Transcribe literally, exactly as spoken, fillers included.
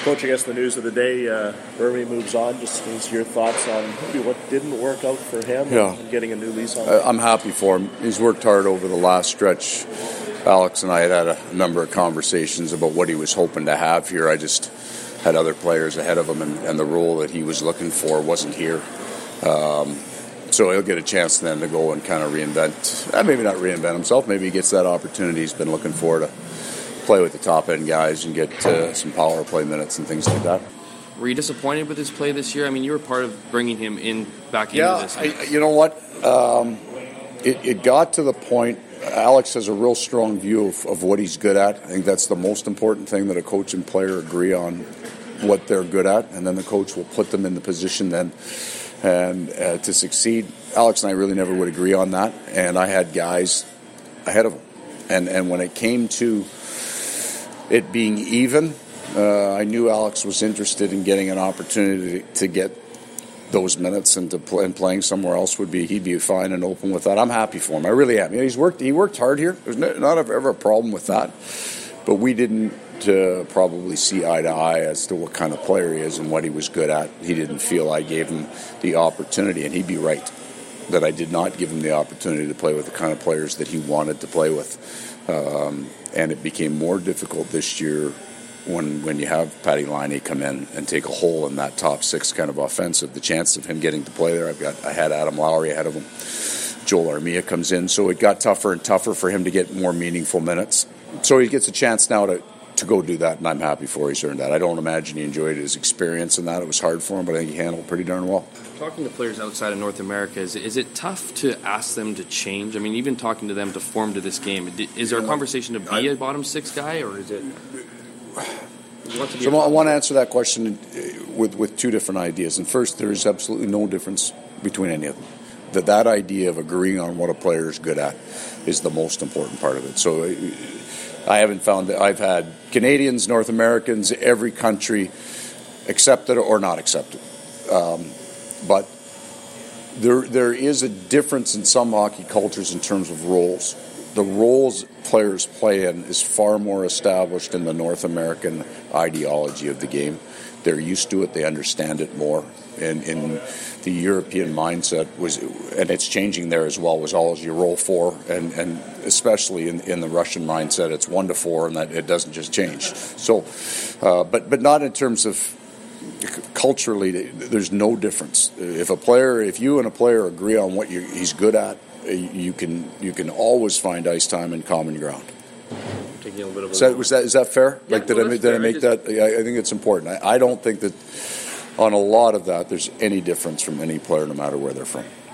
Coach, I guess the news of the day, uh, Burmy moves on. Just as your thoughts on maybe what didn't work out for him yeah. and getting a new lease on life? I'm happy for him. He's worked hard over the last stretch. Alex and I had had a number of conversations about what he was hoping to have here. I just had other players ahead of him, and, and the role that he was looking for wasn't here. Um, so he'll get a chance then to go and kind of reinvent, uh, maybe not reinvent himself, maybe he gets that opportunity he's been looking for to play with the top-end guys and get uh, some power play minutes and things like that. Were you disappointed with his play this year? I mean, you were part of bringing him in back yeah, into this. I, you know what? Um, it, it got to the point, Alex has a real strong view of, of what he's good at. I think that's the most important thing, that a coach and player agree on what they're good at, and then the coach will put them in the position then and uh, to succeed. Alex and I really never would agree on that, and I had guys ahead of him. And, and when it came to it being even, uh, I knew Alex was interested in getting an opportunity to, to get those minutes and to play, and playing somewhere else would be he'd be fine and open with that. I'm happy for him. I really am. You know, he's worked he worked hard here. There's no, not ever a problem with that. But we didn't uh, probably see eye to eye as to what kind of player he is and what he was good at. He didn't feel I gave him the opportunity, and he'd be right that I did not give him the opportunity to play with the kind of players that he wanted to play with. Um, and it became more difficult this year when when you have Patty Laine come in and take a hole in that top six kind of offensive. The chance of him getting to play there, I've got I had Adam Lowry ahead of him. Joel Armia comes in, so it got tougher and tougher for him to get more meaningful minutes. So he gets a chance now to, to go do that, and I'm happy for he's earned that. I don't imagine he enjoyed his experience in that. It was hard for him, but I think he handled it pretty darn well. Talking to players outside of North America, is, is it tough to ask them to change? I mean, even talking to them to form to this game, is there a conversation to be a bottom six guy, or is it... So I want to answer that question with, with two different ideas. And first, there is absolutely no difference between any of them. That that idea of agreeing on what a player is good at is the most important part of it. So I haven't found that I've had Canadians, North Americans, every country accepted or not accepted. Um, but there there is a difference in some hockey cultures in terms of roles. The roles players play in is far more established in the North American ideology of the game. They're used to it. They understand it more. And in the European mindset was, and it's changing there as well, was always you roll four, and, and especially in, in the Russian mindset, it's one to four, and that it doesn't just change. So, uh, but but not in terms of culturally. There's no difference. If a player, if you and a player agree on what you, he's good at, you can you can always find ice time and common ground. Taking a little bit of is that, was that is that fair? Yeah, like did no, I did fair. I make I just, that? I, I think it's important. I, I don't think that on a lot of that there's any difference from any player, no matter where they're from.